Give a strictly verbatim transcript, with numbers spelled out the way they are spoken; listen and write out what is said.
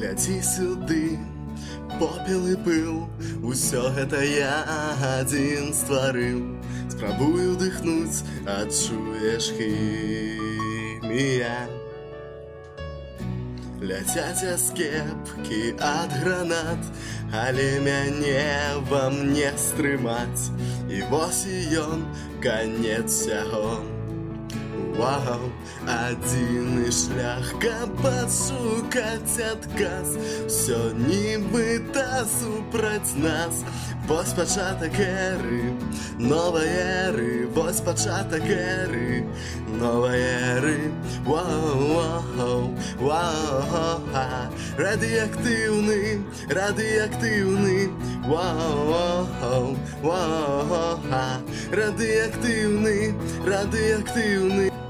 Гляди сюды, попел і пыл, усё гэта я адзін стварыў. Спрабую дыхнуць, адчуеш хімія. Ляцяць аскепкі ад гранат, але мяне вам не стрымаць. І вось і ён, канец сяго. Вау, адзіны шлях, каб пашукаць адказ. Всё нібыта супраць нас. Вось пачатак эры, новай эры. Вось пачатак эры, новай эры. Вау, вау, радыеактыўны, радыеактыўны. Вау, вау, радыеактыўны, радыеактыўны.